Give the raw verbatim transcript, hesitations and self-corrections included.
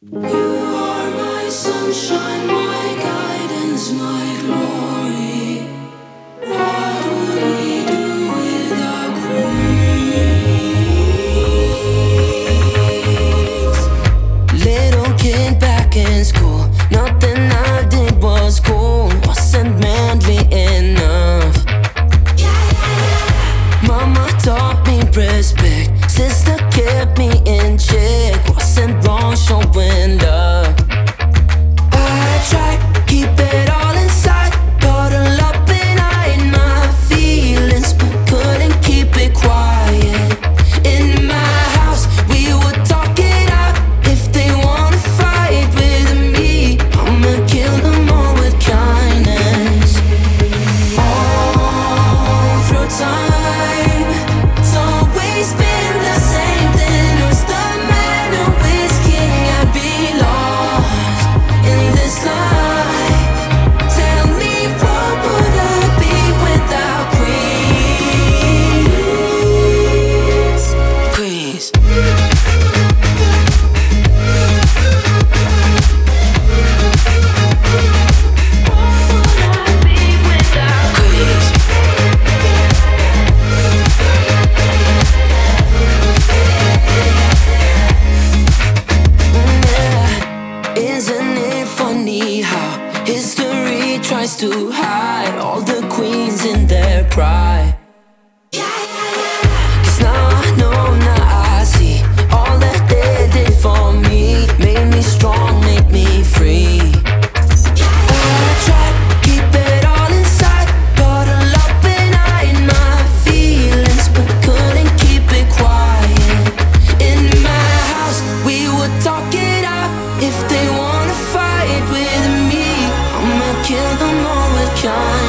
You are my sunshine, my guidance, my glory. What would we do without queens? Little kid back in school, nothing I did was cool. Wasn't manly enough. Mama taught me respect, sister kept me in check. Wasn't wrong showing love. I tried, keep it all inside, bottle up and hide my feelings, but couldn't keep it quiet. In my house, we would talk it out. If they wanna fight with me, I'ma kill them all with kindness. All through time, it's always been the same thing. Was the man who is king? I'd be lost in this life. Tell me, what would I be without queens? Queens. Isn't it funny how history tries to hide all the queens in their pride? Cause now I know, now I see all that they did for me. Made me strong, made me free. I tried to keep it all inside, bottle up and hide my feelings, but couldn't keep it quiet. In my house, we would talk it out. If they wanna fight with me, I'ma kill them all with kindness.